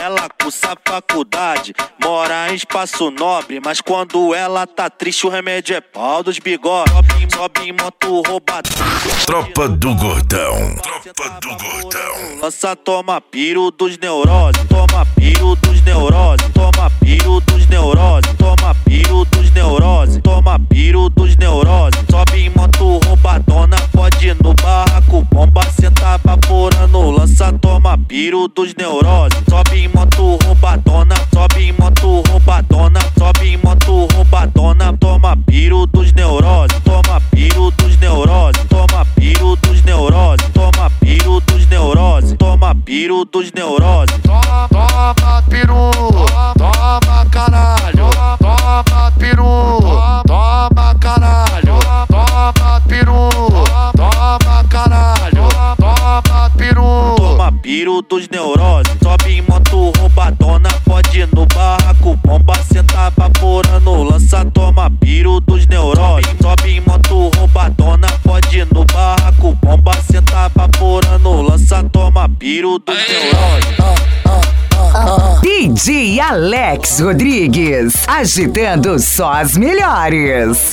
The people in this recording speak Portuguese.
ela cursa faculdade, mora em Espaço Nobre, mas quando ela tá triste o remédio é pau dos bigode. Sobe em moto roubada. Tropa do Gordão. Tropa do Gordão. Lança, toma piro dos neuroses, toma piro dos neuroses, toma piro dos neuroses, toma piro dos neuroses, toma piro dos neuroses. Sobe em moto roubadona, pode no barraco, bomba, senta vaporando. Lança, toma piro dos neuroses. Sobe em moto roubadona, sobe em moto roubadona, sobe em moto roubadona. Toma piro dos neuroses, toma piro dos neuroses, toma piro dos neuroses, toma piro dos neuroses, toma piro dos neuroses. Toma peru, toma caralho, toma peru, toma caralho, toma peru, toma caralho, toma peru. Toma piro dos neuroses, sobe em moto roubadona, pode no barraco, bomba, senta vaporando. Lança, toma piro dos neuroses, sobe em moto roubadona, pode no barraco, bomba, senta vaporando. Lança, toma piro dos neuroses. DJ Alex Rodrigues, agitando só as melhores.